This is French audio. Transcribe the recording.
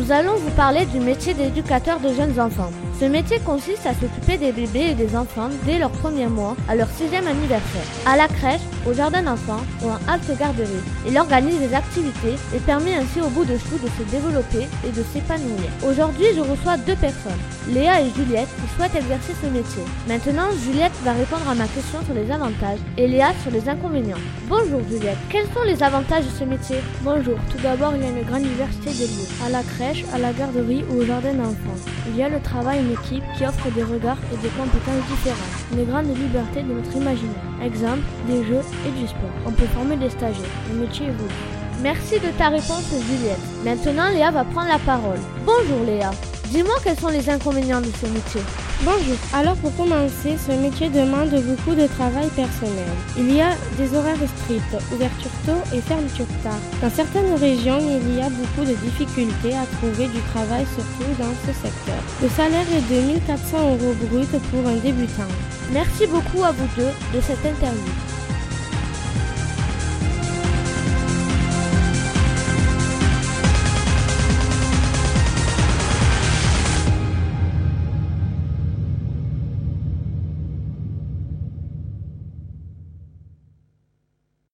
Nous allons vous parler du métier d'éducateur de jeunes enfants. Ce métier consiste à s'occuper des bébés et des enfants dès leurs premiers mois à leur 6e anniversaire. À la crèche, au jardin d'enfants ou en halte garderie. Il organise des activités et permet ainsi au bout de chou de se développer et de s'épanouir. Aujourd'hui, je reçois 2 personnes, Léa et Juliette, qui souhaitent exercer ce métier. Maintenant, Juliette va répondre à ma question sur les avantages et Léa sur les inconvénients. Bonjour Juliette, quels sont les avantages de ce métier? Bonjour, tout d'abord il y a une grande diversité de lieux, à la crèche, à la garderie ou au jardin d'enfants. Il y a le travail en équipe qui offre des regards et des compétences différentes, une grande liberté de notre imaginaire. Exemple, des jeux et du sport. On peut former des stagiaires, le métier évolue. Merci de ta réponse Juliette. Maintenant Léa va prendre la parole. Bonjour Léa, dis-moi quels sont les inconvénients de ce métier? Bonjour, alors pour commencer, ce métier demande beaucoup de travail personnel. Il y a des horaires stricts, ouverture tôt et fermeture tard. Dans certaines régions, il y a beaucoup de difficultés à trouver du travail, surtout dans ce secteur. Le salaire est de 1 400 € brut pour un débutant. Merci beaucoup à vous deux de cette interview.